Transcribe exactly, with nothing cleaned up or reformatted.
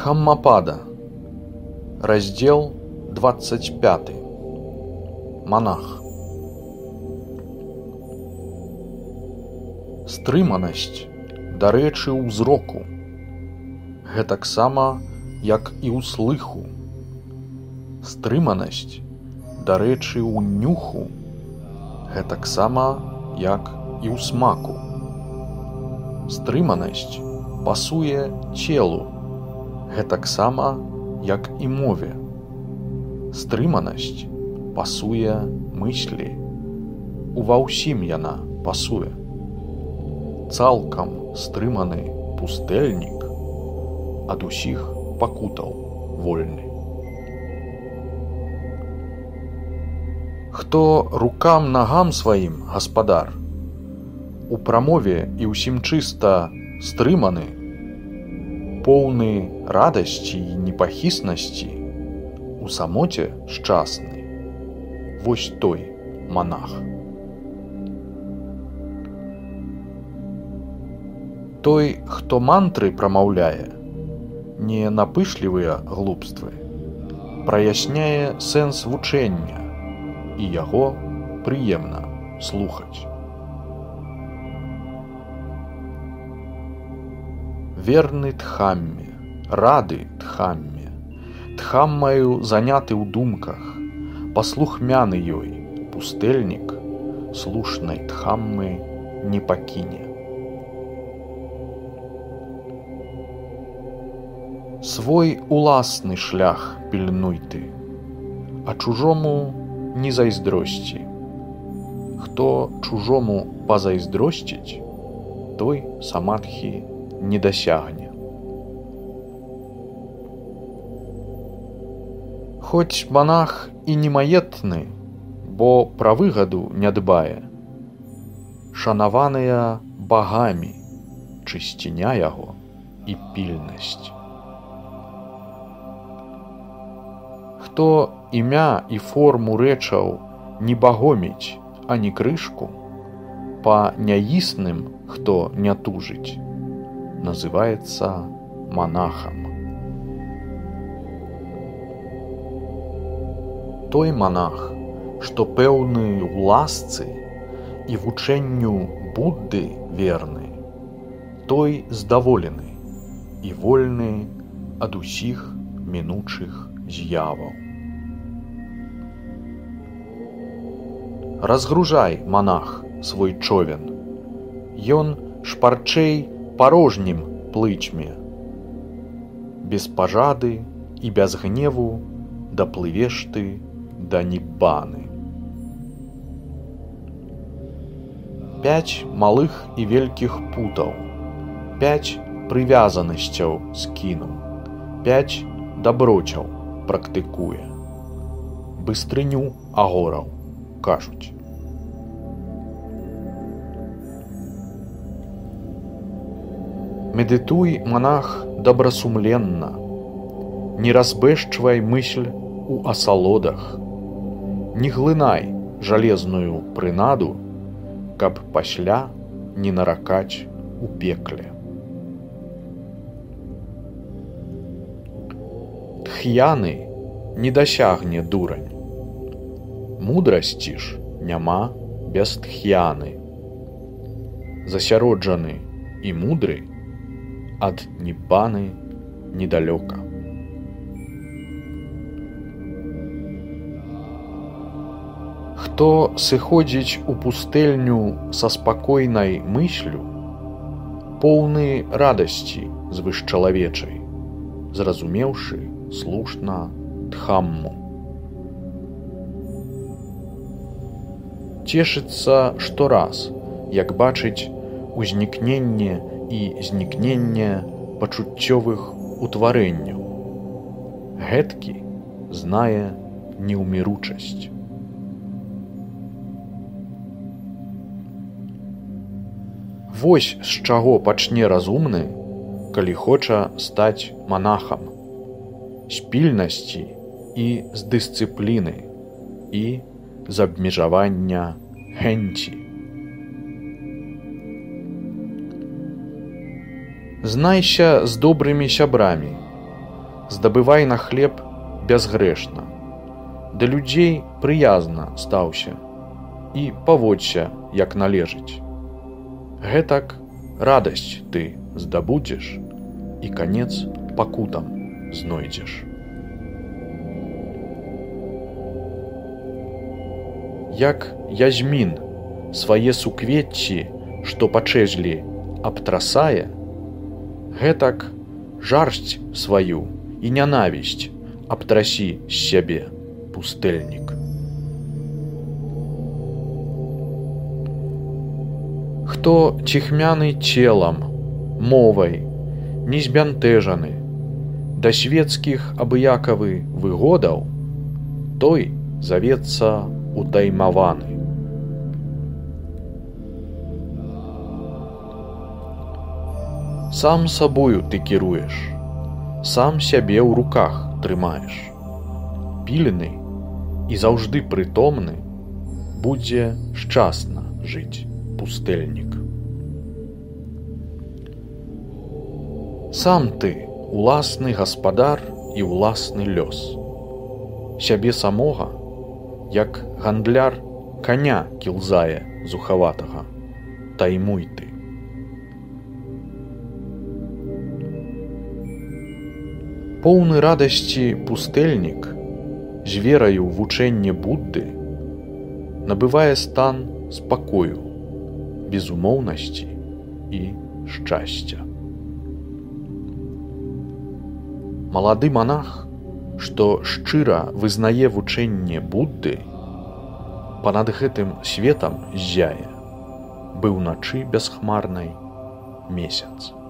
Дхаммапада. Раздел двадцать пятый. Монах. Стрыманасць, дарэчы, ў зроку, гэтаксама, як і ў слыху. Стрыманасць, дарэчы, ў нюху, гэтаксама, як і ў смаку. Стрыманасць пасуе целу, гэтаксама, як і мове. Стрыманасць пасуе мыслі. Ува ўсім яна пасуе. Цалкам стрыманы пустэльнік ад усіх пакутаў вольны. Хто рукам нагам сваім гаспадар, у прамове і ўсім чыста стрыманы, поўны радасці і непахіснасці, у самоце шчасны, вось той монах. Той, хто мантры прамаўляе, не напышлівыя глупствы, праясняе сэнс вучэння, і яго прыемна слухаць. Верны Дхамме, рады Дхамме, Дхаммаю заняты ў думках, паслухмяны ёй, пустэльнік слушнай Дхаммы не пакіне. Свой уласны шлях пільнуй ты, а чужому не зайздросці. Хто чужому пазайздросціць, той самадхі не дасягне. Хоць монах і не маетны, бо пра выгаду не дбае, шанаваныя багамі чысціня яго і пільнасць. Хто імя і форму рэчаў не багоміць, ані крышку, па няісным, хто не тужыць, называецца монахам. Той монах, што пэўны ў ласцы і вучэнню Будды верны, той здаволены і вольны ад усіх мінучых з'яваў. Разгружай, монах, свой човен, ён шпарчэй порожнім плычме. Без пажады і без гневу даплывеш ты да ніббаны. Пяць малых і вялікіх путаў, пяць прывязанасцяў скінуў, пяць даброчаў практыкуе. Быстрыню агораў, кажуць. Медытуй, монах, добрасумленна, не разбэшчвай мысль у асалодах, не глынай жалезную прынаду, каб пасля не наракаць у пекле. Тхьяны не дасягне дурань, мудрасці ж няма без тхьяны. Засяроджаны і мудры ад ніббаны недалёка. Хто сыходзіць у пустэльню са спакойнай мыслю, поўны радасці звышчалавечай, зразумеўшы слушна Дхамму. Цешыцца штораз, як бачыць узнікненне і знікненне пачуццёвых утварэнняў. Гэткі знае неўміручасць. Вось з чаго пачне разумны, калі хоча стаць монахам. З пільнасці і з дысцыпліны і з абмежавання хэнці. Знайся з добрымі сябрамі, здабывай на хлеб бязгрэшна, да людзей прыязна стаўся і паводься, як належыць. Гэтак радасць ты здабудзеш і канец пакутам знойдзеш. Як язьмін свае суквецці, што пачэзлі, абтрасае, гэтак жарсць сваю і нянавісць абтрасі з сябе, пустэльнік. Хто ціхмяны целам, мовай, не збянтэжаны, да свецкіх абыякавы выгодаў, той завецца утаймаваны. Сам сабою ты кіруеш, сам сябе ў руках трымаеш. Пільны і заўжды прытомны будзе шчасна жыць пустэльнік. Сам ты уласны гаспадар і ўласны лёс. Сябе самога, як гандляр каня кілзае зухаватага, таймуй ты. Поўны радасці пустэльнік з вераю ў вучэнне Будды набывае стан спакою, безумоўнасці і шчасця. Малады манах, што шчыра вызнае вучэнне Будды, панад гэтым светам ззяе, быў начы бясхмарнай месяц.